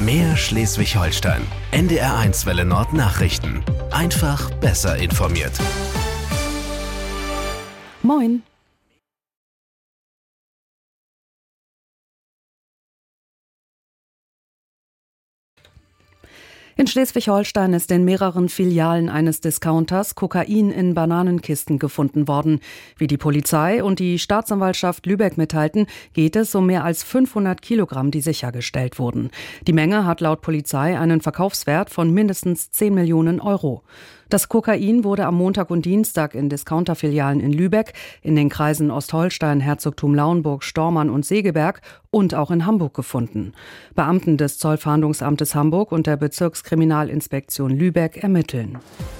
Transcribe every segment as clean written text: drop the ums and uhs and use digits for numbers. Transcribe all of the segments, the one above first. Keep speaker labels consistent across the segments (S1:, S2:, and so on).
S1: Mehr Schleswig-Holstein. NDR1 Welle Nord Nachrichten. Einfach besser informiert.
S2: Moin. In Schleswig-Holstein ist in mehreren Filialen eines Discounters Kokain in Bananenkisten gefunden worden. Wie die Polizei und die Staatsanwaltschaft Lübeck mitteilten, geht es um mehr als 500 Kilogramm, die sichergestellt wurden. Die Menge hat laut Polizei einen Verkaufswert von mindestens 10 Millionen Euro. Das Kokain wurde am Montag und Dienstag in Discounterfilialen in Lübeck, in den Kreisen Ostholstein, Herzogtum Lauenburg, Stormarn und Segeberg und auch in Hamburg gefunden. Beamten des Zollfahndungsamtes Hamburg und der Bezirkskriminalinspektion Lübeck ermitteln.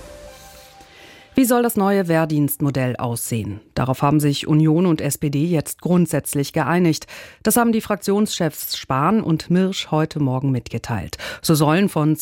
S2: Wie soll das neue Wehrdienstmodell aussehen? Darauf haben sich Union und SPD jetzt grundsätzlich geeinigt. Das haben die Fraktionschefs Spahn und Mirsch heute Morgen mitgeteilt. So sollen von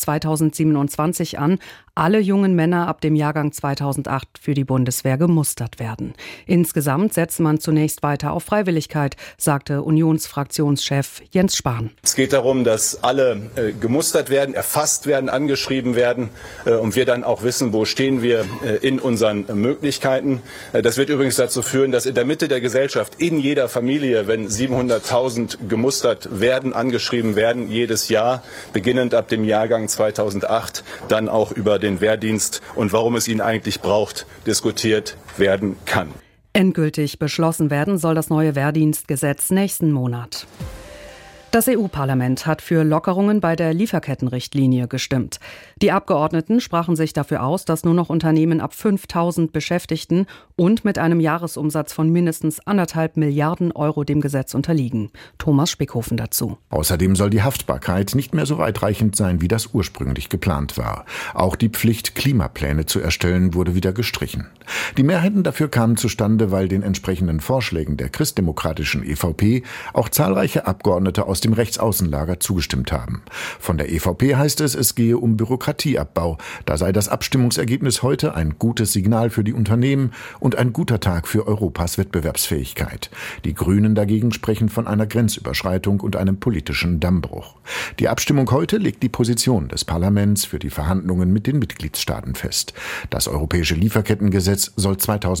S2: 2027 an alle jungen Männer ab dem Jahrgang 2008 für die Bundeswehr gemustert werden. Insgesamt setzt man zunächst weiter auf Freiwilligkeit, sagte Unionsfraktionschef Jens Spahn.
S3: Es geht darum, dass alle gemustert werden, erfasst werden, angeschrieben werden und wir dann auch wissen, wo stehen wir in unseren Möglichkeiten. Das wird übrigens dazu führen, dass in der Mitte der Gesellschaft, in jeder Familie, wenn 700.000 gemustert werden, angeschrieben werden, jedes Jahr, beginnend ab dem Jahrgang 2008, dann auch über den Wehrdienst und warum es ihn eigentlich braucht, diskutiert werden kann.
S2: Endgültig beschlossen werden soll das neue Wehrdienstgesetz nächsten Monat. Das EU-Parlament hat für Lockerungen bei der Lieferkettenrichtlinie gestimmt. Die Abgeordneten sprachen sich dafür aus, dass nur noch Unternehmen ab 5.000 Beschäftigten und mit einem Jahresumsatz von mindestens 1,5 Milliarden Euro dem Gesetz unterliegen. Thomas Spickhofen dazu.
S4: Außerdem soll die Haftbarkeit nicht mehr so weitreichend sein, wie das ursprünglich geplant war. Auch die Pflicht, Klimapläne zu erstellen, wurde wieder gestrichen. Die Mehrheiten dafür kamen zustande, weil den entsprechenden Vorschlägen der christdemokratischen EVP auch zahlreiche Abgeordnete aus dem Rechtsaußenlager zugestimmt haben. Von der EVP heißt es, es gehe um Bürokratieabbau. Da sei das Abstimmungsergebnis heute ein gutes Signal für die Unternehmen und ein guter Tag für Europas Wettbewerbsfähigkeit. Die Grünen dagegen sprechen von einer Grenzüberschreitung und einem politischen Dammbruch. Die Abstimmung heute legt die Position des Parlaments für die Verhandlungen mit den Mitgliedstaaten fest. Das europäische Lieferkettengesetz soll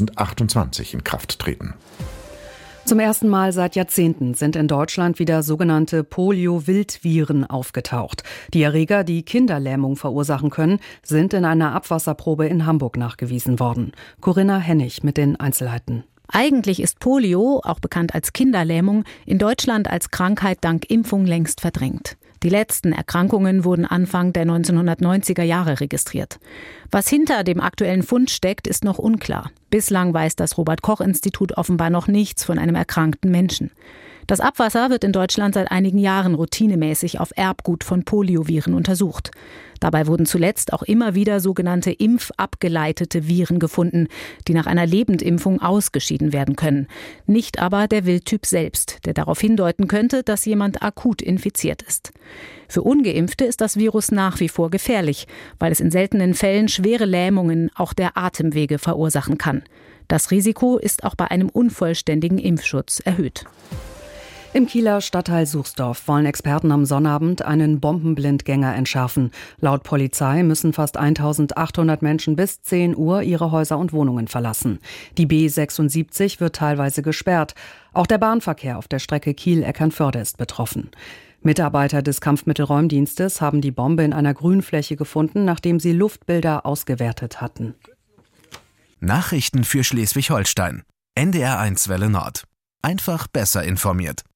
S4: 2028 in Kraft treten.
S2: Zum ersten Mal seit Jahrzehnten sind in Deutschland wieder sogenannte Polio-Wildviren aufgetaucht. Die Erreger, die Kinderlähmung verursachen können, sind in einer Abwasserprobe in Hamburg nachgewiesen worden. Corinna Hennig mit den Einzelheiten.
S5: Eigentlich ist Polio, auch bekannt als Kinderlähmung, in Deutschland als Krankheit dank Impfung längst verdrängt. Die letzten Erkrankungen wurden Anfang der 1990er Jahre registriert. Was hinter dem aktuellen Fund steckt, ist noch unklar. Bislang weiß das Robert-Koch-Institut offenbar noch nichts von einem erkrankten Menschen. Das Abwasser wird in Deutschland seit einigen Jahren routinemäßig auf Erbgut von Polioviren untersucht. Dabei wurden zuletzt auch immer wieder sogenannte impfabgeleitete Viren gefunden, die nach einer Lebendimpfung ausgeschieden werden können. Nicht aber der Wildtyp selbst, der darauf hindeuten könnte, dass jemand akut infiziert ist. Für Ungeimpfte ist das Virus nach wie vor gefährlich, weil es in seltenen Fällen schwere Lähmungen auch der Atemwege verursachen kann. Das Risiko ist auch bei einem unvollständigen Impfschutz erhöht.
S2: Im Kieler Stadtteil Suchsdorf wollen Experten am Sonnabend einen Bombenblindgänger entschärfen. Laut Polizei müssen fast 1.800 Menschen bis 10 Uhr ihre Häuser und Wohnungen verlassen. Die B76 wird teilweise gesperrt. Auch der Bahnverkehr auf der Strecke Kiel-Eckernförde ist betroffen. Mitarbeiter des Kampfmittelräumdienstes haben die Bombe in einer Grünfläche gefunden, nachdem sie Luftbilder ausgewertet hatten.
S1: Nachrichten für Schleswig-Holstein. NDR1 Welle Nord. Einfach besser informiert.